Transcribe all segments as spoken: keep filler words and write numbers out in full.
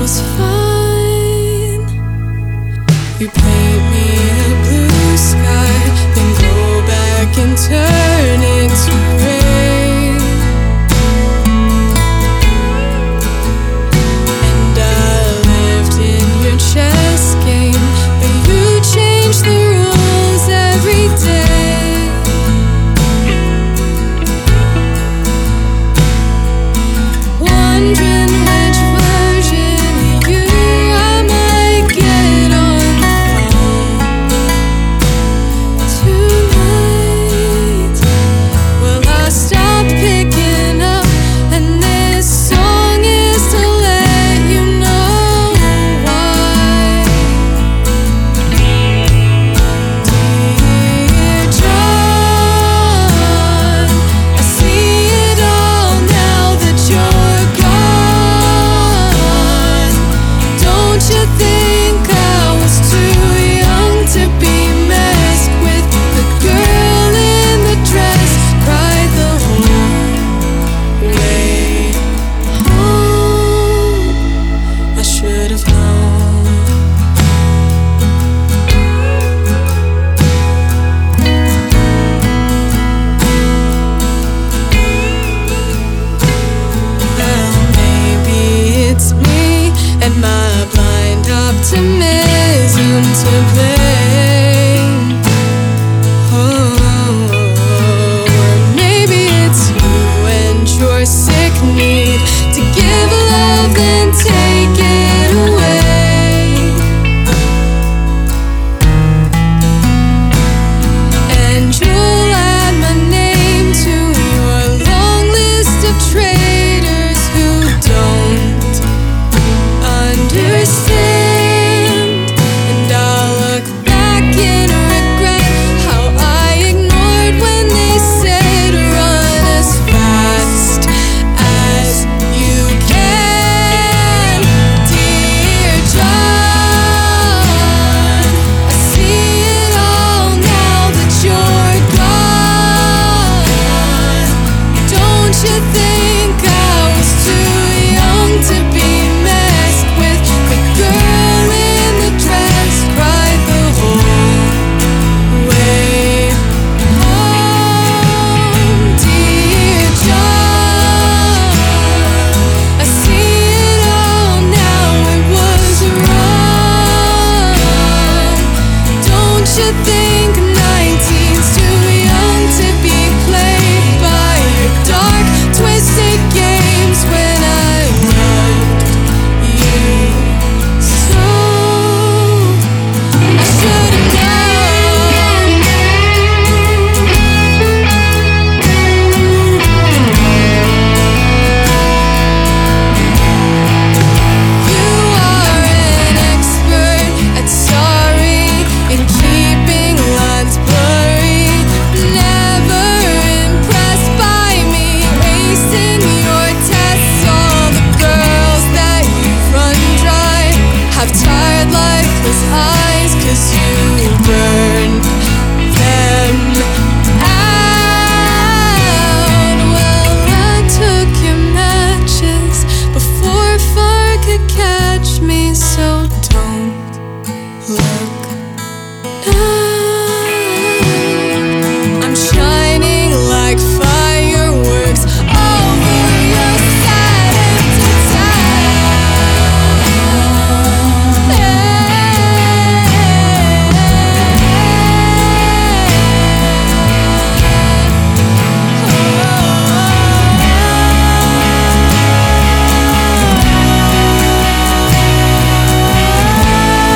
feels fine. You paint me a blue sky, then go back and turn it to rain. And I lived in your chess game, but you changed the rules every day. Wondering which version of you I might get on the phone tonight. Well, I stopped picking up, and this song is to let you know why. Dear John, I see it all now that you're gone. Don't you think I was too young to be messed with? The girl in the dress cried the whole way home. I should have known. Well, maybe it's me and my blind optimism to blame. Oh, or maybe it's you and your sick need to give love and take it away. And you'll add my name to your long list of traitors who don't understand. And I'll look back and regret how I ignored when they said run as fast as you can. Dear John, I see it all now that you're gone. Don't you think I was too young to be messed with? The girl in the dress cried the whole way home. Dear John, I see it all now, it was wrong. Don't you think nineteen's too young to be played by your dark, twisted games when I loved you so? I should have known. You are an expert at sorry, in keeping lines blurry. Never impressed by me acing your tests. All the girls that you've run dry have tired, lifeless eyes, 'cause you burned them out. Well, I took your matches before fire could catch me, so don't look now. I'm shining like fireworks over your sad empty town.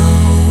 now.